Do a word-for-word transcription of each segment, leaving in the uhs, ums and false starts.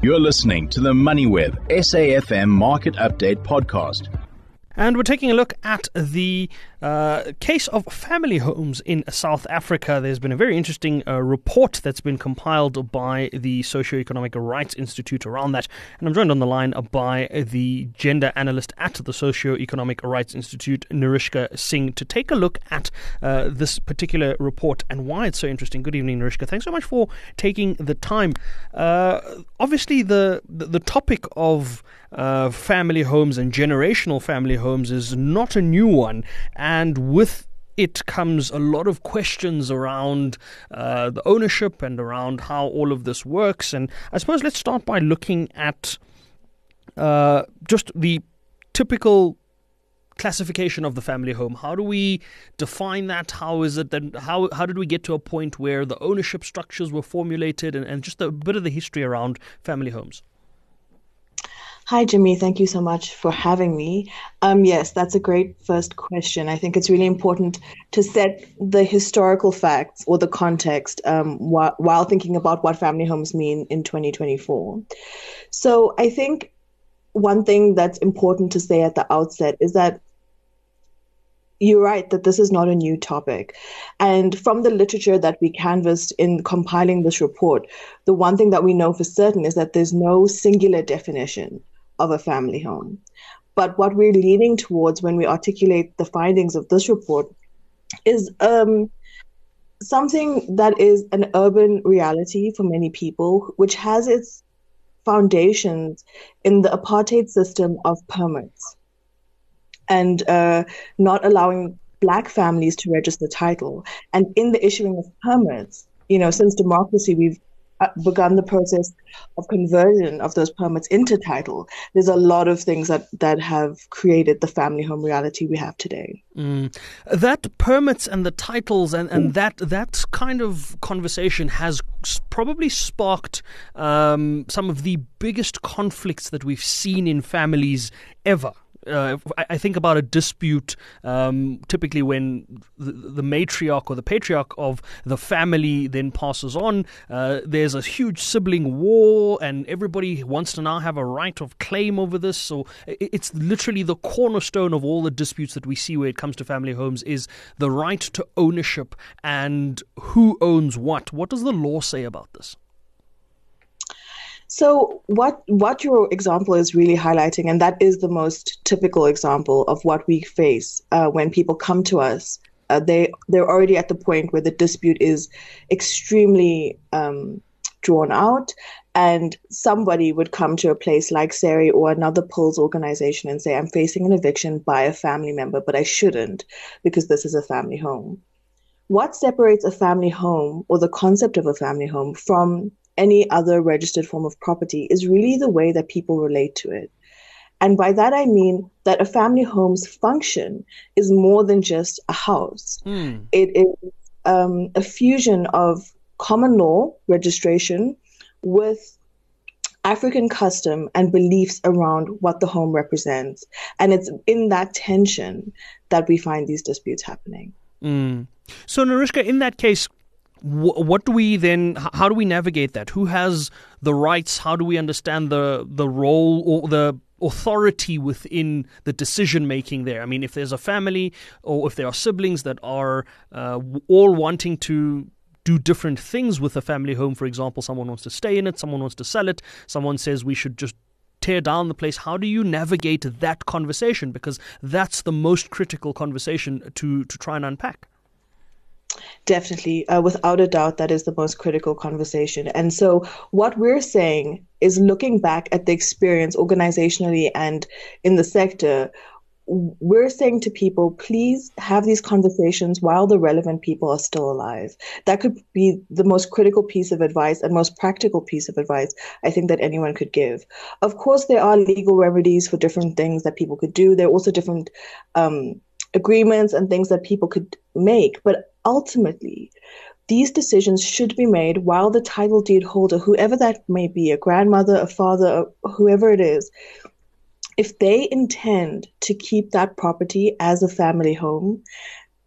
You're listening to the MoneyWeb S A F M Market Update Podcast. And we're taking a look at the uh, case of family homes in South Africa. There's been a very interesting uh, report that's been compiled by the Socioeconomic Rights Institute around that. And I'm joined on the line by the gender analyst at the Socioeconomic Rights Institute, Narishka Singh, to take a look at uh, this particular report and why it's so interesting. Good evening, Narishka. Thanks so much for taking the time. Uh, obviously, the, the, the topic of uh, family homes and generational family homes is not a new one, and with it comes a lot of questions around uh, the ownership and around how all of this works. And I suppose let's start by looking at uh, just the typical classification of the family home. How do we define that? How is it then? How how did we get to a point where the ownership structures were formulated, and, and just a bit of the history around family homes? Hi, Jimmy. Thank you so much for having me. Um, yes, that's a great first question. I think it's really important to set the historical facts or the context um, wh- while thinking about what family homes mean in twenty twenty-four. So I think one thing that's important to say at the outset is that you're right that this is not a new topic. And from the literature that we canvassed in compiling this report, the one thing that we know for certain is that there's no singular definition of a family home. But what we're leaning towards when we articulate the findings of this report is um, something that is an urban reality for many people, which has its foundations in the apartheid system of permits and uh, not allowing Black families to register title. And in the issuing of permits, you know, since democracy, we've begun the process of conversion of those permits into title. There's a lot of things that, that have created the family home reality we have today. Mm. That permits and the titles and, and that that kind of conversation has probably sparked um, some of the biggest conflicts that we've seen in families ever. Uh, I think about a dispute um, typically when the, the matriarch or the patriarch of the family then passes on. Uh, there's a huge sibling war and everybody wants to now have a right of claim over this. So it's literally the cornerstone of all the disputes that we see where it comes to family homes is the right to ownership and who owns what. What does the law say about this? So what what your example is really highlighting, and that is the most typical example of what we face uh, when people come to us. Uh, they, they're already at the point where the dispute is extremely um, drawn out, and somebody would come to a place like SERI or another P I L S organization and say, I'm facing an eviction by a family member, but I shouldn't because this is a family home. What separates a family home or the concept of a family home from any other registered form of property is really the way that people relate to it. And by that, I mean that a family home's function is more than just a house. Mm. It is um, a fusion of common law registration with African custom and beliefs around what the home represents. And it's in that tension that we find these disputes happening. Mm. So, Narishka, in that case, what do we then, how do we navigate that? Who has the rights? How do we understand the the role or the authority within the decision making there? I mean, if there's a family or if there are siblings that are uh, all wanting to do different things with a family home, for example, someone wants to stay in it, someone wants to sell it, someone says we should just tear down the place. How do you navigate that conversation? Because that's the most critical conversation to to try and unpack. Definitely. Uh, without a doubt, that is the most critical conversation. And so what we're saying is looking back at the experience organizationally and in the sector, we're saying to people, please have these conversations while the relevant people are still alive. That could be the most critical piece of advice and most practical piece of advice I think that anyone could give. Of course, there are legal remedies for different things that people could do. There are also different um, agreements and things that people could make. But ultimately, these decisions should be made while the title deed holder, whoever that may be, a grandmother, a father, whoever it is, if they intend to keep that property as a family home,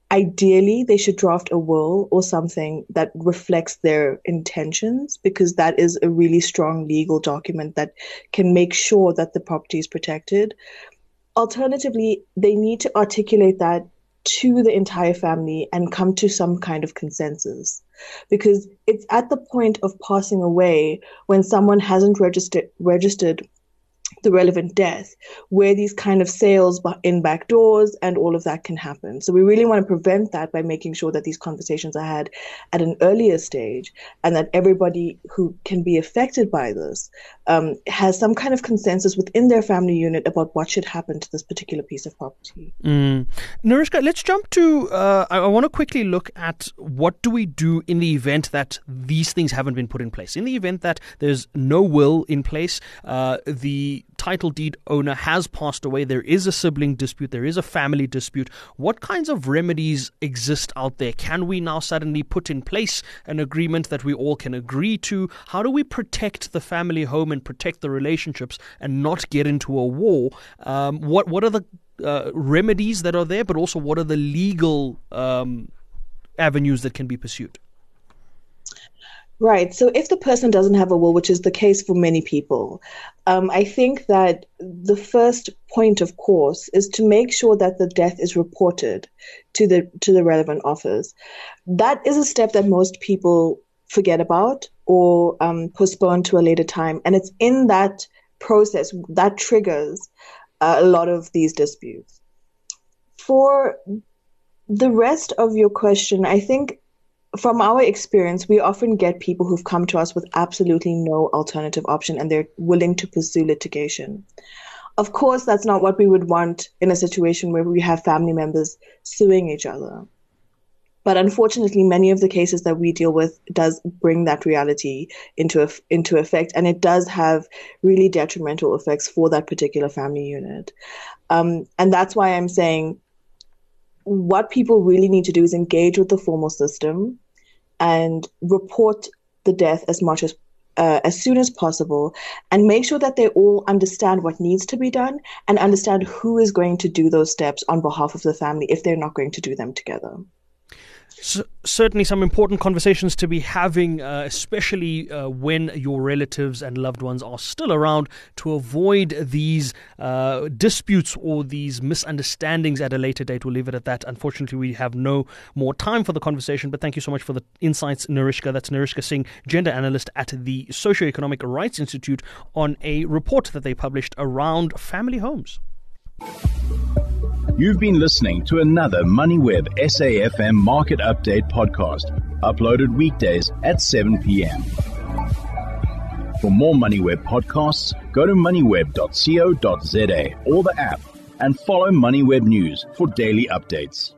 ideally, they should draft a will or something that reflects their intentions, because that is a really strong legal document that can make sure that the property is protected. Alternatively, they need to articulate that to the entire family and come to some kind of consensus, because it's at the point of passing away when someone hasn't registered registered the relevant death where these kind of sales in back doors and all of that can happen. So we really want to prevent that by making sure that these conversations are had at an earlier stage, and that everybody who can be affected by this um, has some kind of consensus within their family unit about what should happen to this particular piece of property. Mm. Narishka, let's jump to, uh, I, I want to quickly look at what do we do in the event that these things haven't been put in place. In the event that there's no will in place, uh, the title deed owner has passed away, there is a sibling dispute, there is a family dispute. What kinds of remedies exist out there? Can we now suddenly put in place an agreement that we all can agree to? How do we protect the family home and protect the relationships and not get into a war? Um, what what are the uh, remedies that are there, but also what are the legal um, avenues that can be pursued? Right. So if the person doesn't have a will, which is the case for many people, um, I think that the first point, of course, is to make sure that the death is reported to the to the relevant office. That is a step that most people forget about or um, postpone to a later time. And it's in that process that triggers uh, a lot of these disputes. For the rest of your question, I think from our experience, we often get people who've come to us with absolutely no alternative option and they're willing to pursue litigation. Of course, that's not what we would want in a situation where we have family members suing each other. But unfortunately, many of the cases that we deal with does bring that reality into into effect, and it does have really detrimental effects for that particular family unit. Um, and that's why I'm saying what people really need to do is engage with the formal system and report the death as much as uh, as soon as possible, and make sure that they all understand what needs to be done and understand who is going to do those steps on behalf of the family if they're not going to do them together. So, certainly some important conversations to be having, uh, especially uh, when your relatives and loved ones are still around, to avoid these uh, disputes or these misunderstandings at a later date. We'll leave it at that. Unfortunately, we have no more time for the conversation, but thank you so much for the insights, Narishka. That's Narishka Singh, gender analyst at the Socioeconomic Rights Institute, on a report that they published around family homes. You've been listening to another MoneyWeb S A F M Market Update podcast, uploaded weekdays at seven p.m. For more MoneyWeb podcasts, go to moneyweb dot co dot za or the app, and follow MoneyWeb News for daily updates.